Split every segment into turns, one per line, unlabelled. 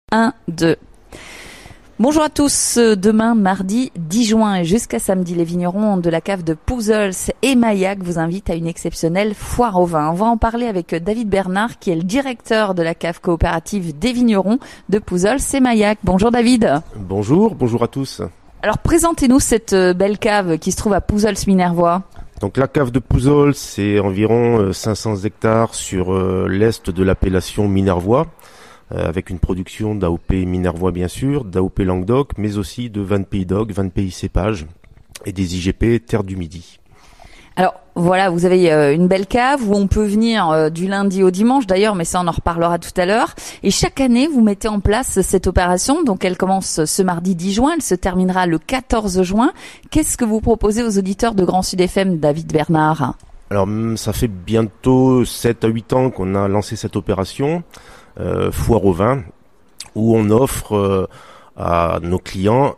1, 2. Bonjour à tous, demain mardi 10 juin et jusqu'à samedi, les vignerons de la cave de Pouzols et Maillac vous invitent à une exceptionnelle foire au vin. On va en parler avec David Bernard qui est le directeur de la cave coopérative des vignerons de Pouzols et Maillac. Bonjour David.
Bonjour à tous.
Alors présentez-nous cette belle cave qui se trouve à Pouzols-Minervois.
Donc la cave de Pouzols, c'est environ 500 hectares sur l'est de l'appellation Minervois, avec une production d'AOP Minervois bien sûr, d'AOP Languedoc, mais aussi de vins de Pays d'Auge, vins de pays cépages et des IGP Terre du Midi.
Alors voilà, vous avez une belle cave où on peut venir du lundi au dimanche d'ailleurs, mais ça on en reparlera tout à l'heure. Et chaque année, vous mettez en place cette opération. Donc elle commence ce mardi 10 juin, elle se terminera le 14 juin. Qu'est-ce que vous proposez aux auditeurs de Grand Sud FM, David Bernard ?
Alors ça fait bientôt 7 à 8 ans qu'on a lancé cette opération, foire au vin, où on offre à nos clients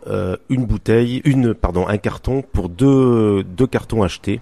un carton pour deux cartons achetés.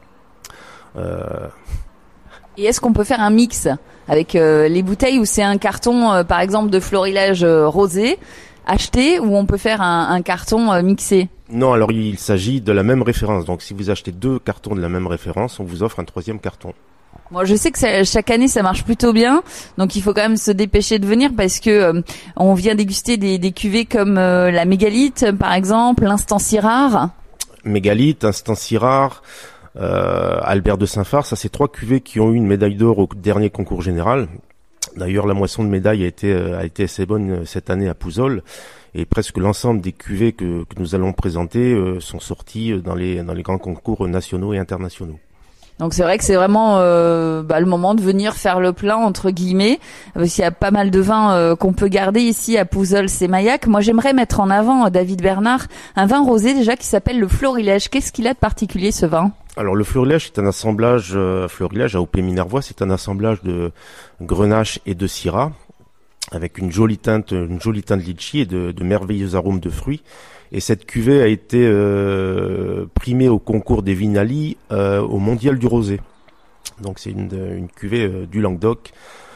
Et est-ce qu'on peut faire un mix avec les bouteilles où c'est un carton, par exemple, de florilège rosé acheté, ou on peut faire un carton mixé ?
Non, alors il s'agit de la même référence. Donc si vous achetez 2 cartons de la même référence, on vous offre un 3e carton.
Moi, je sais que chaque année ça marche plutôt bien, donc il faut quand même se dépêcher de venir parce que on vient déguster des cuvées comme la Mégalite, par exemple, l'Instant Syrah.
Mégalite, Instant Syrah, Albert de Saint-Phar, ça c'est 3 cuvées qui ont eu une médaille d'or au dernier concours général. D'ailleurs, la moisson de médailles a été assez bonne cette année à Pouzols, et presque l'ensemble des cuvées que nous allons présenter sont sorties dans les grands concours nationaux et internationaux.
Donc c'est vrai que c'est vraiment le moment de venir faire le plein entre guillemets, parce qu'il y a pas mal de vins qu'on peut garder ici à Pouzols et Maillac. Moi j'aimerais mettre en avant, David Bernard, un vin rosé déjà qui s'appelle le Florilège. Qu'est-ce qu'il a de particulier ce vin ?
Alors le Florilège, c'est un assemblage Florilège AOP Minervois, c'est un assemblage de Grenache et de Syrah, avec une jolie teinte litchi et de merveilleux arômes de fruits. Et cette cuvée a été primée au concours des Vignali au Mondial du Rosé. Donc c'est une cuvée du Languedoc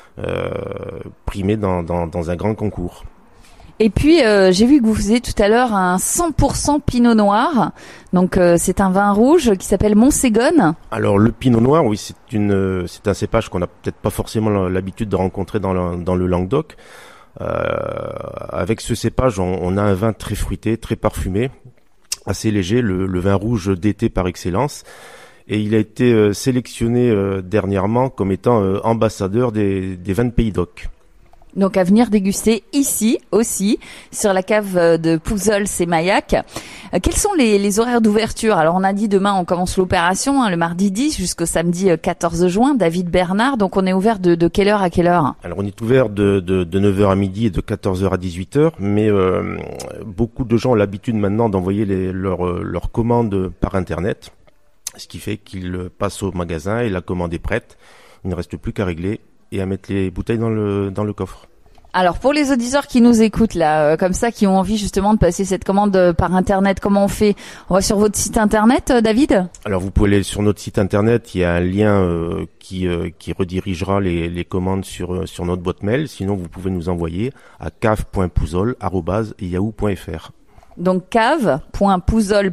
primée dans un grand concours.
Et puis j'ai vu que vous faisiez tout à l'heure un 100% Pinot Noir. Donc c'est un vin rouge qui s'appelle Montségone.
Alors le Pinot Noir, oui, c'est un cépage qu'on n'a peut-être pas forcément l'habitude de rencontrer dans le Languedoc. Avec ce cépage, on a un vin très fruité, très parfumé, assez léger, le vin rouge d'été par excellence. Et il a été sélectionné dernièrement comme étant ambassadeur des vins de Pays d'Auge.
Donc à venir déguster ici aussi, sur la cave de Pouzols et Maillac. Quels sont les horaires d'ouverture ? Alors on a dit demain on commence l'opération, le mardi 10 jusqu'au samedi 14 juin, David Bernard. Donc on est ouvert de quelle heure à quelle heure ?
Alors on est ouvert de 9h à midi et de 14h à 18h, mais beaucoup de gens ont l'habitude maintenant d'envoyer leurs commandes par Internet, ce qui fait qu'ils passent au magasin et la commande est prête. Il ne reste plus qu'à régler et à mettre les bouteilles dans le coffre.
Alors pour les auditeurs qui nous écoutent là, comme ça, qui ont envie justement de passer cette commande par Internet, comment on fait ? On va sur votre site Internet, David ?
Alors vous pouvez aller sur notre site Internet, il y a un lien qui redirigera les commandes sur notre boîte mail. Sinon vous pouvez nous envoyer à cave.pouzols@yahoo.fr. Donc
cave.pouzols,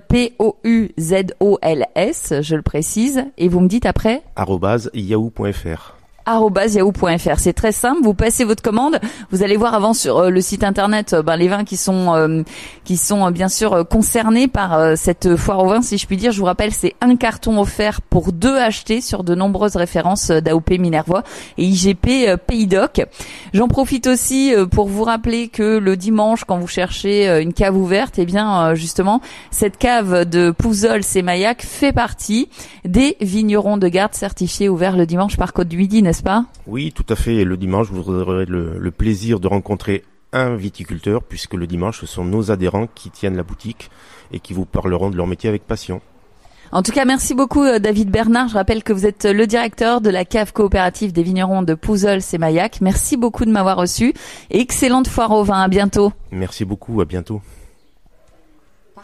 Pouzols, je le précise, et vous me dites après ?
@yahoo.fr.
@yahoo.fr. C'est très simple. Vous passez votre commande. Vous allez voir avant sur le site internet les vins qui sont bien sûr concernés par cette foire au vin, si je puis dire. Je vous rappelle, c'est un carton offert pour 2 achetés sur de nombreuses références d'AOP Minervois et IGP Pays d'Auge. J'en profite aussi pour vous rappeler que le dimanche, quand vous cherchez une cave ouverte, justement, cette cave de Pouzols et Maillac fait partie des vignerons de garde certifiés ouverts le dimanche par Côte du Midi, n'est-ce pas ?
Oui, tout à fait. Et le dimanche, vous aurez le plaisir de rencontrer un viticulteur, puisque le dimanche, ce sont nos adhérents qui tiennent la boutique et qui vous parleront de leur métier avec passion.
En tout cas, merci beaucoup David Bernard. Je rappelle que vous êtes le directeur de la cave coopérative des vignerons de Pouzols et Maillac. Merci beaucoup de m'avoir reçu et excellente foire au vin. À bientôt.
Merci beaucoup, à bientôt.